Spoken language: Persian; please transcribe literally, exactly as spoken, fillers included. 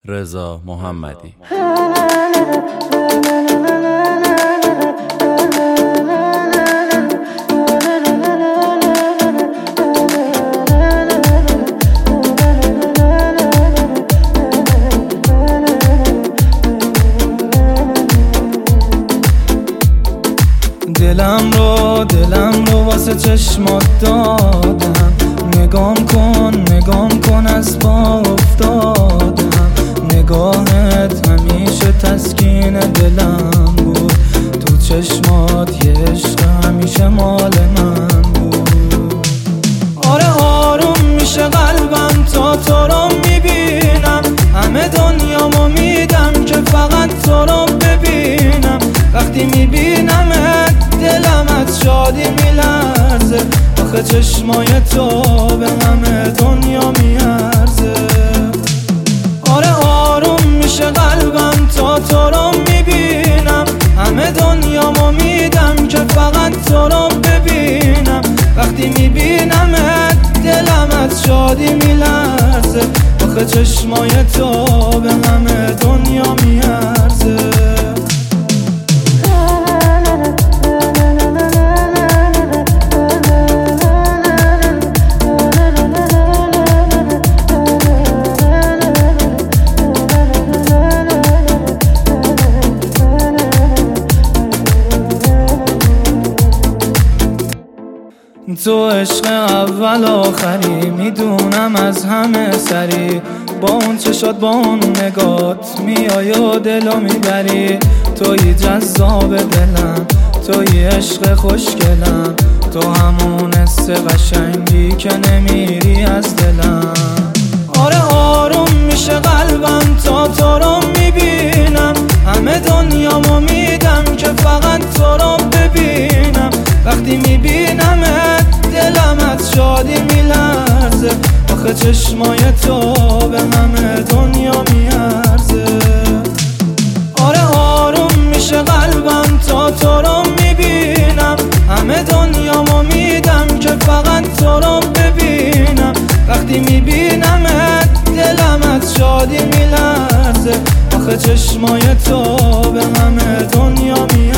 رضا محمدی. دلم رو دلم رو واسه چشمات دادم، نگام کن نگام کن از پا افتادم. نگاهت همیشه تسکین دلم بود، تو چشمات یه عشق همیشه مال من بود. آره آروم میشه قلبم تا تو رو میبینم، همه دنیامو میدم که فقط تو رو ببینم. وقتی میبینمت دلم از شادی میلرزه، آخه چشمای تو به همه دنیا میارزه. آره آروم میشه قلبم تا تو رو میبینم، همه دنیامو میدم که فقط تو رو ببینم. وقتی میبینمت دلم از شادی میلرزه، آخه چشمای تو به همه دنیا میارزه. تو عشق اول آخری، میدونم از همه سری. با اون چشات با اون نگات میای و دلو میبری. توی جذاب دلم، توی عشق خوشگلم، تو همون حس قشنگی که نمیری از دلم. آره آروم میشه قلبم تا تو رو میبینم، همه دنیامو میدم که فقط تو رو ببینم. وقتی میبینمت دلم از شادی میلرزه، آخه چشمای تو به همه دنیا میارزه. آره آروم میشه قلبم تا تو رو میبینم، همه دنیامو میدم که فقط تو رو ببینم. وقتی میبینمت دلم از شادی میلرزه، آخه چشمای تو به همه دنیا میارزه.